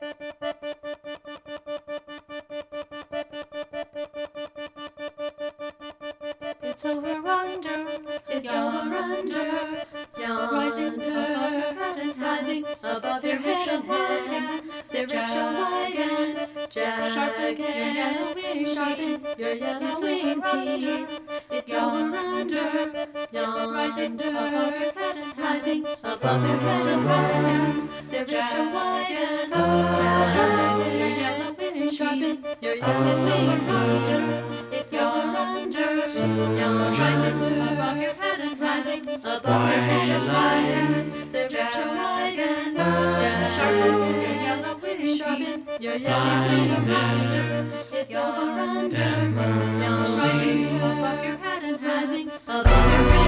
It's over under, it's over under, rising above your head and hands. The rich are wide and jagged, sharpen your yellow wing teeth. It's over under, rising above your head and hands. The rich are wide and jagged, sharpen your yellow wing teeth. It's over under, rising above your head and rising above your head and rising. The rich are wide and sharpen your yellow wing teeth. Your yellow wing teeth. It's over under, rising above your head and rising above your head.